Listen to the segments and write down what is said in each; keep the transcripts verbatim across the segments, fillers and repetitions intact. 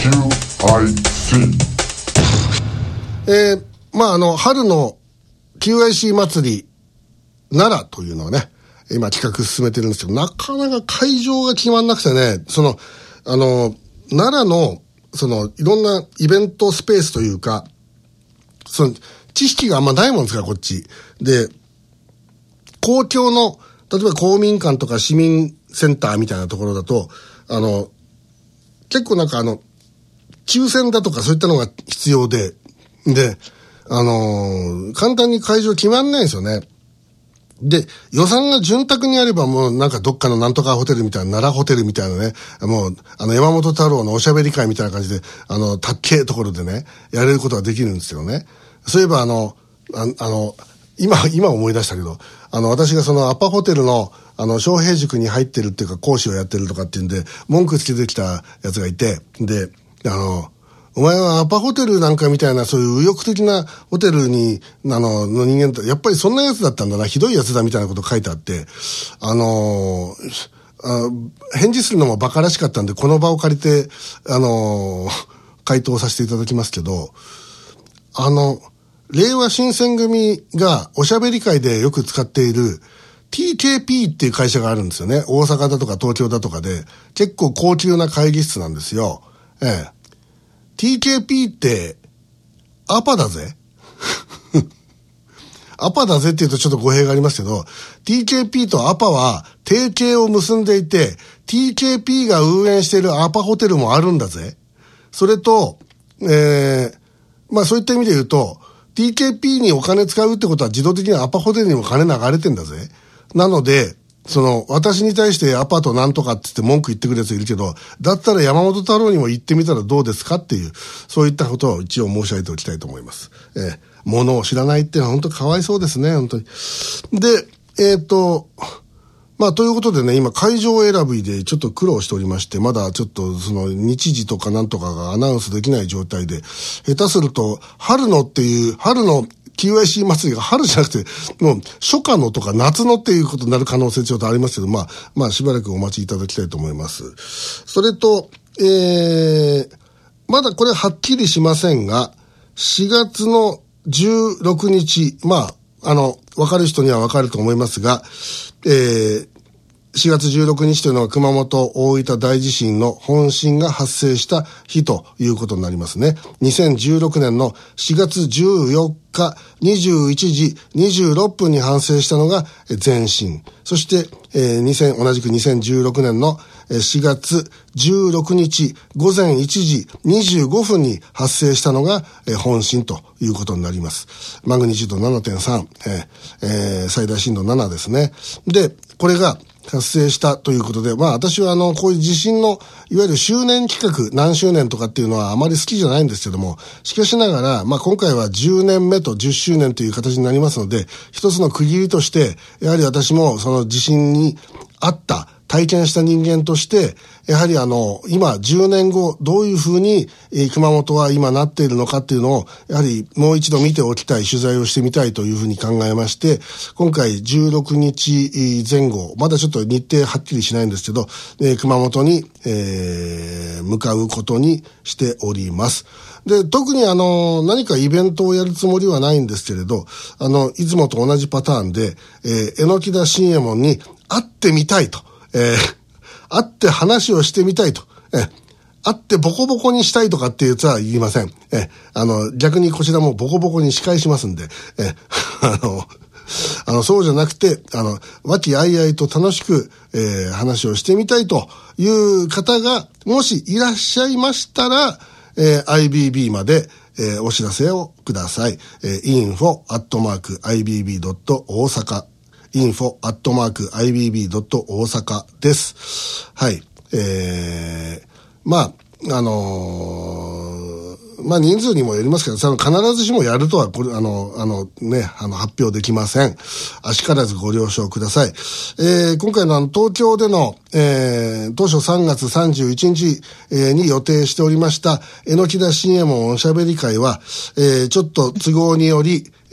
キューアイシー。 えー、まああの春の キューアイシー 祭り奈良というのをね今企画進めてるんですけど、なかなか会場が決まんなくてね、そのあの奈良のそのいろんなイベントスペースというか、その知識があんまないもんですからこっちで、公共の例えば公民館とか市民センターみたいなところだとあの結構なんかあの抽選だとかそういったのが必要で、であのー、簡単に会場決まんないんですよね。で予算が潤沢にあればもうなんかどっかのなんとかホテルみたいな、奈良ホテルみたいなね、もうあの山本太郎のおしゃべり会みたいな感じであのたっけえところでねやれることができるんですよね。そういえばあのああの今今思い出したけど、あの私がそのアパホテルのあの昌平塾に入ってるっていうか講師をやってるとかっていうんで文句つけてきたやつがいて、であのお前はアパホテルなんかみたいなそういう右翼的なホテルにあのの人間ってやっぱりそんなやつだったんだな、ひどいやつだみたいなこと書いてあって、あのあ返事するのも馬鹿らしかったんでこの場を借りてあの回答させていただきますけど、あの令和新選組がおしゃべり会でよく使っている ティーケーピー っていう会社があるんですよね。大阪だとか東京だとかで結構高級な会議室なんですよ。ええ、ティーケーピー ってアパだぜアパだぜって言うとちょっと語弊がありますけど、 ティーケーピー とアパは提携を結んでいて ティーケーピー が運営しているアパホテルもあるんだぜ。それとえー、まあそういった意味で言うと ティーケーピー にお金使うってことは自動的にアパホテルにも金流れてんだぜ。なのでその私に対してアパとなんとかって言って文句言ってくるやついるけど、だったら山本太郎にも言ってみたらどうですかっていう、そういったことを一応申し上げておきたいと思います。えー、ものを知らないっていうのは本当かわいそうですね、本当に。でえっとまあということでね、今会場選びでちょっと苦労しておりまして、まだちょっとその日時とかなんとかがアナウンスできない状態で、下手すると春のっていう春のキューアイシー 祭りが春じゃなくてもう初夏のとか夏のっていうことになる可能性ちょっとありますけど、まあまあしばらくお待ちいただきたいと思います。それとえー、まだこれはっきりしませんがしがつのじゅうろくにち、まああの分かる人には分かると思いますが、えーしがつじゅうろくにちというのは熊本大分大地震の本震が発生した日ということになりますね。にせんじゅうろくねんのしがつじゅうよっかにじゅういちじにじゅうろっぷんに発生したのが前震。そして、えー、2000同じくにせんじゅうろくねんのしがつじゅうろくにちごぜんいちじにじゅうごふんに発生したのが本震ということになります。マグニチュード ななてんさん、えーえー、最大震度ななですね。で、これが発生したということで、まあ私はあのこういう地震のいわゆる周年企画何周年とかっていうのはあまり好きじゃないんですけども、しかしながらまあ今回はじゅうねんめとじゅっしゅうねんという形になりますので、一つの区切りとしてやはり私もその地震にあった体験した人間としてやはりあの今じゅうねんごどういうふうに、えー、熊本は今なっているのかっていうのをやはりもう一度見ておきたい、取材をしてみたいというふうに考えまして、今回じゅうろくにちぜん後、まだちょっと日程はっきりしないんですけど、えー、熊本に、えー、向かうことにしております。で、特にあの何かイベントをやるつもりはないんですけれど、あのいつもと同じパターンで、えー、榎田信右衛門に会ってみたいと、えー、会って話をしてみたいと、えー、会ってボコボコにしたいとかっていうやつは言いません。えー、あの逆にこちらもボコボコに仕返しますんで、えー、あのあのそうじゃなくてあの和気あいあいと楽しく、えー、話をしてみたいという方がもしいらっしゃいましたら、えー、アイビービー まで、えー、お知らせをください。えー、インフォ アットマーク アイビービー ドット 大阪インフォ アットマーク アイビービー ドット 大阪です。はい。えー、まあ、あのー、まあ人数にもよりますけど、その必ずしもやるとは、これ、あの、あのね、あの発表できません。あしからずご了承ください。えー、今回のあの東京での、えー、当初さんがつさんじゅういちにち、えー、に予定しておりました、榎田信右衛門おしゃべり会は、えー、ちょっと都合により、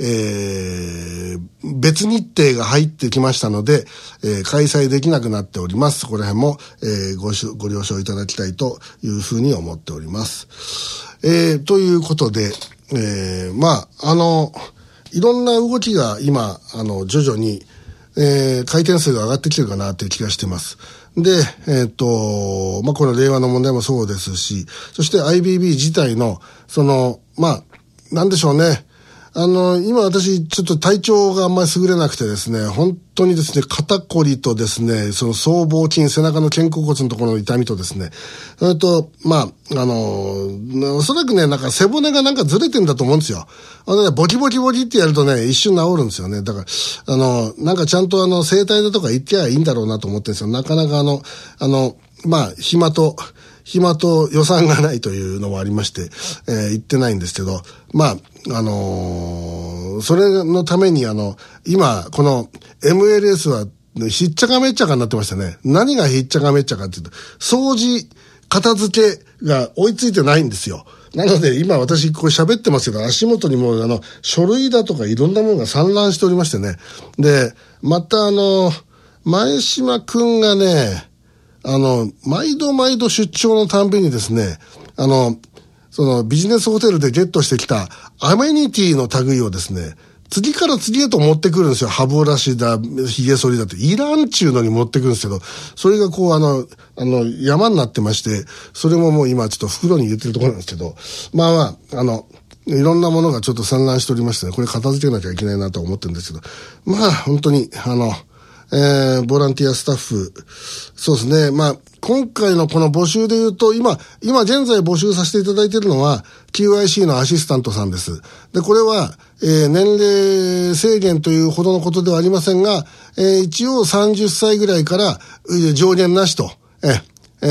えー、別日程が入ってきましたので、えー、開催できなくなっております。この辺も、えー、ご, ご了承いただきたいというふうに思っております。えー、ということで、えー、まあ、あの、いろんな動きが今、あの、徐々に、えー、回転数が上がってきてるかなという気がしています。で、えっと、まあ、この令和の問題もそうですし、そして アイビービー 自体の、その、まあ、なんでしょうね。あの、今私、ちょっと体調があんまり優れなくてですね、本当にですね、肩こりとですね、その僧帽筋、背中の肩甲骨のところの痛みとですね、それと、まあ、あの、おそらくね、なんか背骨がなんかずれてんだと思うんですよ。あのね、ボキボキボキってやるとね、一瞬治るんですよね。だから、あの、なんかちゃんとあの、整体だとか行ってやいいんだろうなと思ってるんですよ。なかなかあの、あの、まあ、暇と、暇と予算がないというのもありまして、えー、行ってないんですけど、まあ、あのー、それのためにあの、今、この エムエルエス は、ひっちゃかめっちゃかになってましたね。何がひっちゃかめっちゃかっていうと、掃除、片付けが追いついてないんですよ。なので、今私これ喋ってますけど、足元にもあの、書類だとかいろんなものが散乱しておりましてね。で、またあの、前島くんがね、あの、毎度毎度出張のたんびにですね、あの、そのビジネスホテルでゲットしてきたアメニティの類をですね、次から次へと持ってくるんですよ。歯ブラシだ、髭剃りだって、いらんちゅうのに持ってくるんですけど、それがこうあの、あの、山になってまして、それももう今ちょっと袋に入れてるところなんですけど、まあまあ、あの、いろんなものがちょっと散乱しておりましてね、これ片付けなきゃいけないなと思ってるんですけど、まあ本当に、あの、えー、ボランティアスタッフ、そうですね。まあ、今回のこの募集で言うと、今、今現在募集させていただいているのは、キューアイシー のアシスタントさんです。で、これは、えー、年齢制限というほどのことではありませんが、えー、一応さんじゅっさいぐらいから、上限なしと、えー、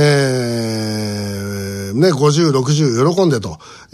えー、ね、ごじゅう、ろくじゅう喜んでという、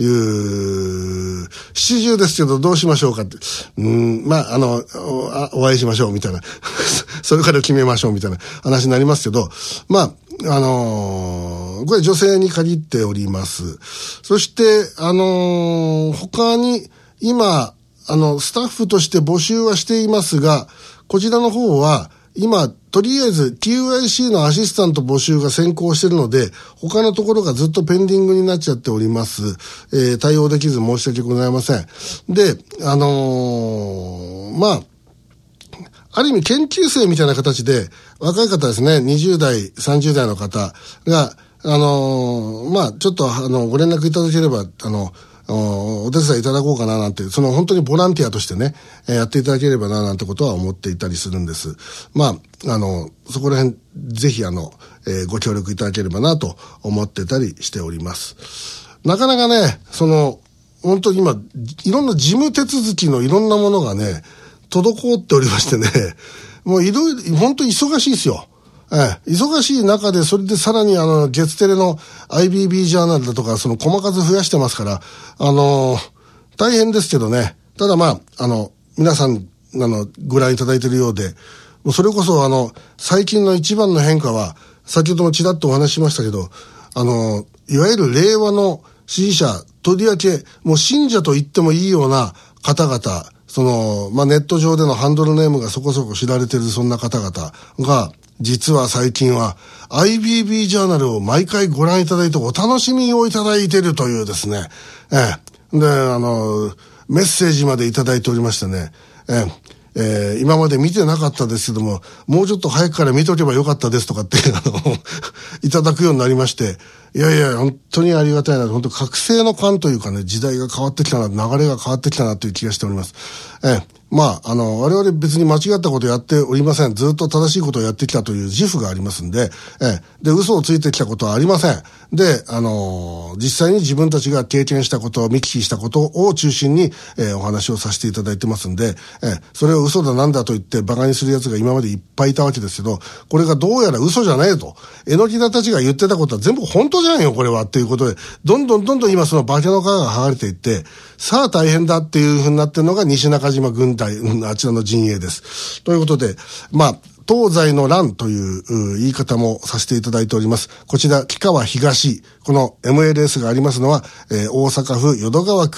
七十ですけどどうしましょうかって。うん、まあ、あの、お、お会いしましょうみたいな。それから決めましょうみたいな話になりますけど、まあ、あのー、これ女性に限っております。そして、あのー、他に今、あの、スタッフとして募集はしていますが、こちらの方は、今、とりあえず キューアイシー のアシスタント募集が先行しているので、他のところがずっとペンディングになっちゃっております。えー、対応できず申し訳ございません。で、あのー、まあ、ある意味研究生みたいな形で、若い方ですね、にじゅう代、さんじゅう代の方が、あのー、まあ、ちょっと、あの、ご連絡いただければ、あの、お手伝いいただこうかななんて、その本当にボランティアとしてね、えー、やっていただければななんてことは思っていたりするんです。まあ、あの、そこら辺、ぜひあの、えー、ご協力いただければなと思ってたりしております。なかなかね、その、本当に今、いろんな事務手続きのいろんなものがね、滞っておりましてね、もういろいろ、本当に忙しいですよ。ええ、忙しい中で、それでさらにあの、月テレの アイビービー ジャーナルだとか、その細数増やしてますから、あのー、大変ですけどね。ただまあ、あの、皆さん、あの、ご覧いただいているようで、もうそれこそあの、最近の一番の変化は、先ほどもちらっとお話ししましたけど、あの、いわゆる令和の支持者、とりわけ、もう信者と言ってもいいような方々、その、まあ、ネット上でのハンドルネームがそこそこ知られているそんな方々が、実は最近は アイビービー ジャーナルを毎回ご覧いただいてお楽しみをいただいているというですね、ええ、で、あの、メッセージまでいただいておりましてね、えええー、今まで見てなかったですけども、もうちょっと早くから見とけばよかったですとかって、あの、いただくようになりまして、いやいや、本当にありがたいな、本当覚醒の感というかね、時代が変わってきたな、流れが変わってきたなという気がしております。えー、まあ、あの、我々別に間違ったことをやっておりません。ずっと正しいことをやってきたという自負がありますんで、えー、で、嘘をついてきたことはありません。で、あのー、実際に自分たちが経験したこと、見聞きしたことを中心に、えー、お話をさせていただいてますんで、えー、それを嘘だなんだと言って馬鹿にする奴が今までいっぱいいたわけですけど、これがどうやら嘘じゃねえと。えのきだたちが言ってたことは全部本当じゃんよ、これは。っていうことで、どんどんどんどん今その化けの皮が剥がれていって、さあ大変だっていうふうになってるのが西中島軍隊、あちらの陣営です。ということで、まあ、東西の乱という言い方もさせていただいております。こちら、木川東、この エムエルエス がありますのは、えー、大阪府淀川区、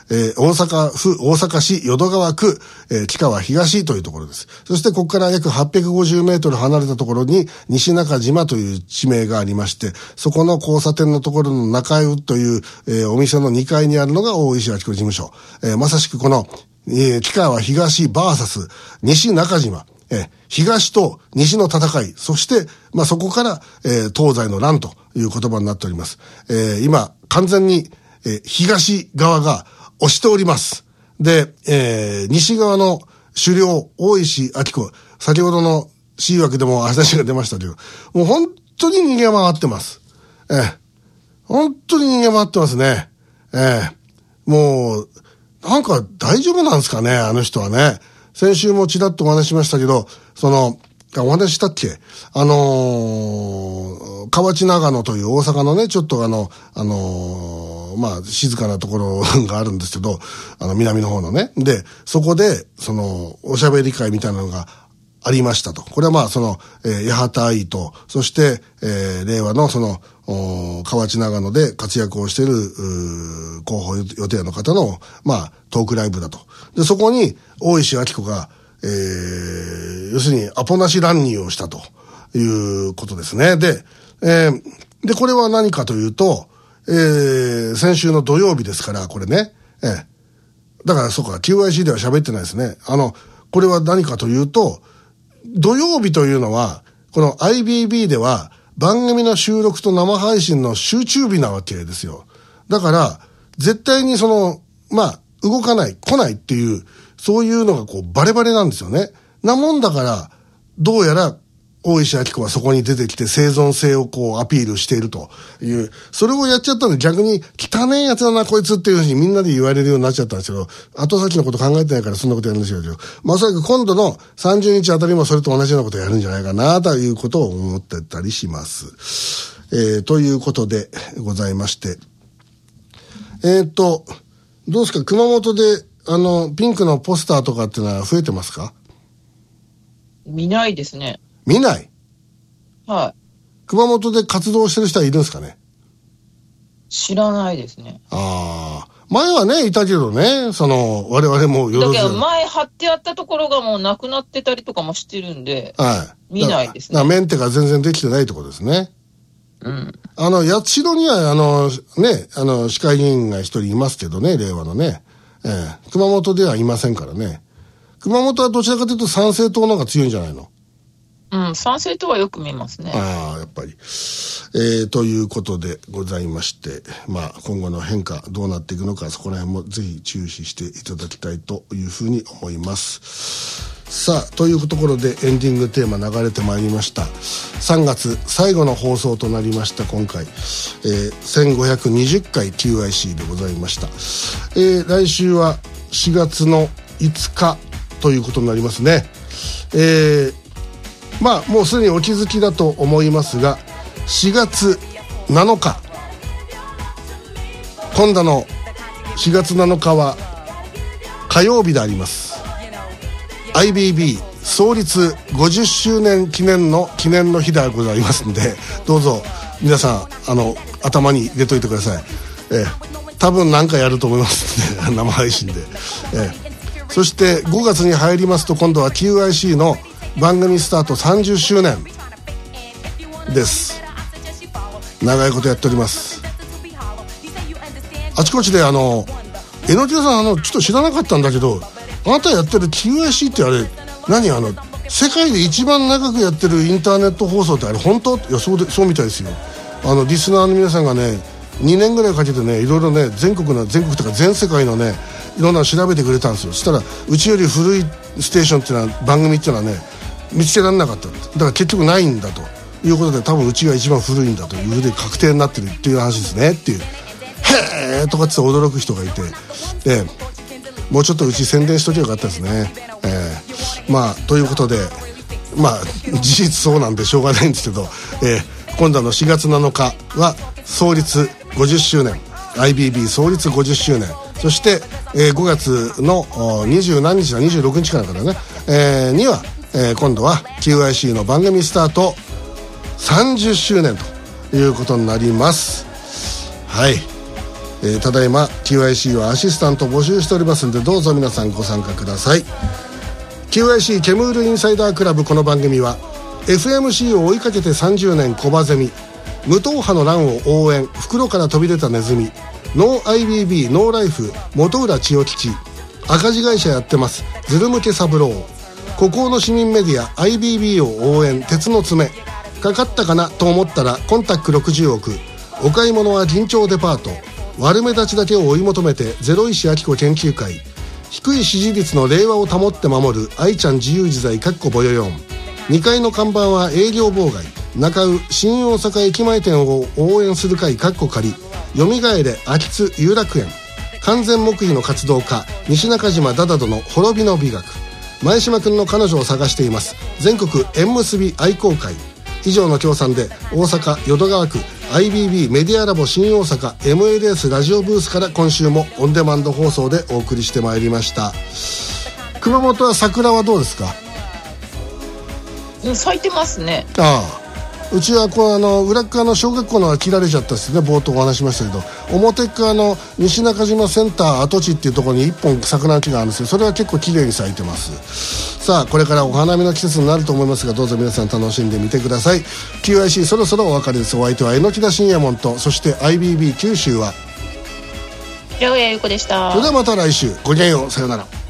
えー、大阪府、大阪市淀川区、えー、木川東というところです。そしてここから約はっぴゃくごじゅうメートル離れたところに西中島という地名がありまして、そこの交差点のところの中湯という、えー、お店のにかいにあるのが大石明子事務所。えー、まさしくこの、えー、木川東 ブイエス 西中島。えー、東と西の戦い、そして、まあ、そこから、えー、東西の乱という言葉になっております。えー、今、完全に、えー、東側が押しております。で、えー、西側の首領、大石明子、先ほどの C 枠でも話が出ましたけど、もう本当に逃げ回ってます。えー、本当に逃げ回ってますね。えー、もう、なんか大丈夫なんですかね、あの人はね。先週もちらっとお話しましたけど、その、お話したっけあのー、河内長野という大阪のね、ちょっとあの、あのー、まあ、静かなところがあるんですけど、あの、南の方のね。で、そこで、その、おしゃべり会みたいなのがありましたと。これはまあ、その、えー、八幡愛と、そして、えー、令和のその、河内長野で活躍をしている、候補予定の方の、まあ、トークライブだと。で、そこに、大石明子が、えー、要するにアポなし乱入をしたということですね。で、えー、で、これは何かというと、えー、先週の土曜日ですから、これね、えー、だからそうか、キューアイシー では喋ってないですね。あの、これは何かというと、土曜日というのは、この アイビービー では、番組の収録と生配信の集中日なわけですよ。だから、絶対にその、まあ、動かない、来ないっていう、そういうのがこうバレバレなんですよね。なもんだから、どうやら大石明子はそこに出てきて生存性をこうアピールしているという、それをやっちゃったんで逆に汚ねえやつだなこいつっていうふうにみんなで言われるようになっちゃったんですけど、後先のこと考えてないからそんなことやるんですけど、まあおそらく今度のさんじゅうにちあたりもそれと同じようなことをやるんじゃないかなということを思ってたりします。えー、ということでございまして、えー、っと、どうですか、熊本であの、ピンクのポスターとかっていうのは増えてますか？ 見ないですね。 見ない？ はい。 熊本で活動してる人はいるんですかね？ 知らないですね。 ああ。前はね、いたけどね、その、我々もよろず。 だけど前貼ってあったところがもうなくなってたりとかもしてるんで、 はい。 見ないですね。 だからメンテが全然できてないってことですね。 うん。 あの、八代には、あの、ね、あの、市会議員が一人いますけどね、令和のね。ええ、熊本ではいませんからね。熊本はどちらかというと参政党の方が強いんじゃないの？ うん、参政党はよく見ますね。 ああ、やっぱり。えー、ということでございまして、まあ、今後の変化どうなっていくのか、そこら辺もぜひ注視していただきたいというふうに思います。さあ、というところでエンディングテーマ流れてまいりました。さんがつ最後の放送となりました今回、えー、せんごひゃくにじゅっかい キューアイシー でございました。えー、来週はしがつのいつかということになりますね。えーまあもうすでにお気づきだと思いますが、しがつなのか、今度のしがつなのかは火曜日であります。 アイビービー 創立ごじゅっしゅうねん記念の記念の日でございますので、どうぞ皆さんあの頭に入れといてください。えー、多分何かやると思いますので生配信で、えー、そしてごがつに入りますと今度は キューアイシー の番組スタートさんじゅっしゅうねんです。長いことやっております。あちこちであのえのきださん、あのちょっと知らなかったんだけど、あなたやってる キューアイシー ってあれ何、あの世界で一番長くやってるインターネット放送ってあれ本当？いや、そうで、そうみたいですよ。あのリスナーの皆さんがねにねんぐらいかけてね、いろいろね全国の全国とか全世界のねいろんなの調べてくれたんですよ。そしたらうちより古いステーションっていうのは、番組っていうのはね見つけられなかった。だから結局ないんだということで、多分うちが一番古いんだというふうで確定になってるっていう話ですねっていう、へーとかって驚く人がいて、でもうちょっとうち宣伝しときゃよかったですね。えー、まあということで、まあ事実そうなんでしょうがないんですけど、えー、今度のしがつなのかは創立ごじゅっしゅうねん アイビービー 創立ごじゅっしゅうねん、そして、えー、ごがつのにじゅうなんにちだにじゅうろくにちからからね、えー、にはえー、今度は キューアイシー の番組スタートさんじゅっしゅうねんということになります。はい。 えー、ただいま キューアイシー はアシスタント募集しておりますので、どうぞ皆さんご参加ください。 キューアイシー ケムールインサイダークラブ。この番組は エフエムシー を追いかけてさんじゅうねんコバゼミ、無党派の乱を応援、袋から飛び出たネズミ、ノー アイビービー ノーライフ元浦千代吉、赤字会社やってますズル向け三郎、孤高の市民メディア アイビービー を応援、鉄の爪、かかったかなと思ったらコンタックろくじゅうおく、お買い物は銀蝶デパート、悪目立ちだけを追い求めてゼロ石明子研究会、低い支持率の令和を保って守る愛ちゃん自由自在かっこぼよよん、にかいの看板は営業妨害、中尾新大阪駅前店を応援する会かっこ仮、よみがえれ秋津有楽園、完全黙秘の活動家西中島ダダドの滅びの美学、前島くんの彼女を探しています全国縁結び愛好会。以上の協賛で大阪淀川区 アイビービー メディアラボ新大阪 エムエルエス ラジオブースから今週もオンデマンド放送でお送りしてまいりました。熊本は桜はどうですか？ うん、咲いてますね。 ああ、うちはこうあの裏側の小学校のは切られちゃったですね。冒頭お話しましたけど、表側の西中島センター跡地っていうところに一本桜の木があるんですけど、それは結構綺麗に咲いてます。さあこれからお花見の季節になると思いますが、どうぞ皆さん楽しんでみてください。 キューアイシー そろそろお別れです。お相手は榎田信也門と、そして アイビービー 九州は平上優子でした。 それではまた来週、ごきげんよう、さようなら。